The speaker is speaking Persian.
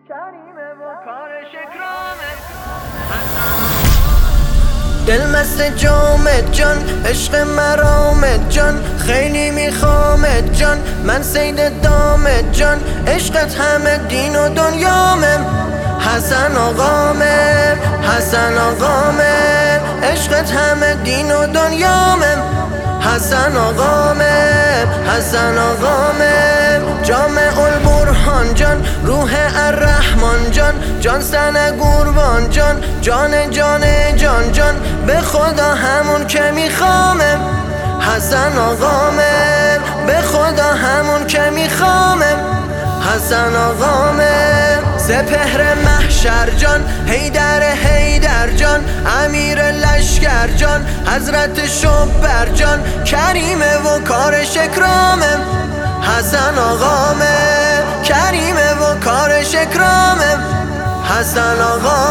کریمه و کارش اکرامه. دل مست جامت جان، عشق مرامت جان، خیلی میخوامت جان، من سید دامت جان، عشقت همه دین و دنیامه. حسن آقامه، حسن آقامه، عشقت همه دین و دنیامه. حسن آقامه، حسن آقامه، جامع البرهان جان، روح الرحمن جان، جان سن قربان جان، جان جان جان جان، به خدا همون که میخوامه. حسن آقامه، به خدا همون که میخوامه. حسن آقامه، سپهر محشر جان، حیدر جان، امیر لشکر جان، حضرت شبر جان، کریمه و کارش اکرامه. حسن آقامه، کریمه و کارش اکرامه. حسن آقا